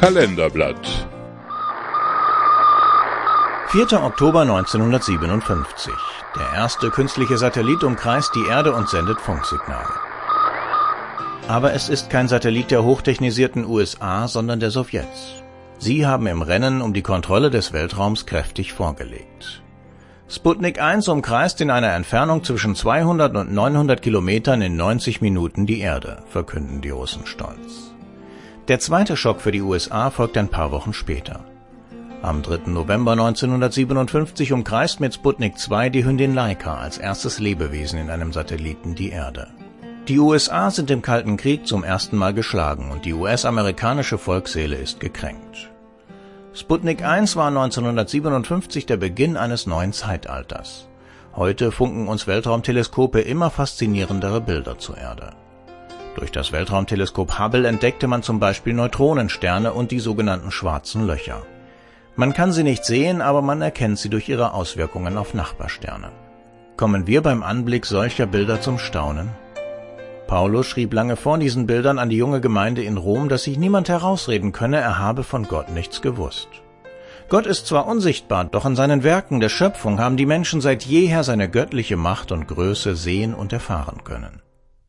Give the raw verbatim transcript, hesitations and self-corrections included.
Kalenderblatt. vierter Oktober neunzehnhundertsiebenundfünfzig. Der erste künstliche Satellit umkreist die Erde und sendet Funksignale. Aber es ist kein Satellit der hochtechnisierten U S A, sondern der Sowjets. Sie haben im Rennen um die Kontrolle des Weltraums kräftig vorgelegt. Sputnik eins umkreist in einer Entfernung zwischen zweihundert und neunhundert Kilometern in neunzig Minuten die Erde, verkünden die Russen stolz. Der zweite Schock für die U S A folgt ein paar Wochen später. Am dritten November neunzehnhundertsiebenundfünfzig umkreist mit Sputnik zwei die Hündin Laika als erstes Lebewesen in einem Satelliten die Erde. Die U S A sind im Kalten Krieg zum ersten Mal geschlagen und die U S-amerikanische Volksseele ist gekränkt. Sputnik eins war neunzehnhundertsiebenundfünfzig der Beginn eines neuen Zeitalters. Heute funken uns Weltraumteleskope immer faszinierendere Bilder zur Erde. Durch das Weltraumteleskop Hubble entdeckte man zum Beispiel Neutronensterne und die sogenannten schwarzen Löcher. Man kann sie nicht sehen, aber man erkennt sie durch ihre Auswirkungen auf Nachbarsterne. Kommen wir beim Anblick solcher Bilder zum Staunen? Paulus schrieb lange vor diesen Bildern an die junge Gemeinde in Rom, dass sich niemand herausreden könne, er habe von Gott nichts gewusst. Gott ist zwar unsichtbar, doch in seinen Werken der Schöpfung haben die Menschen seit jeher seine göttliche Macht und Größe sehen und erfahren können.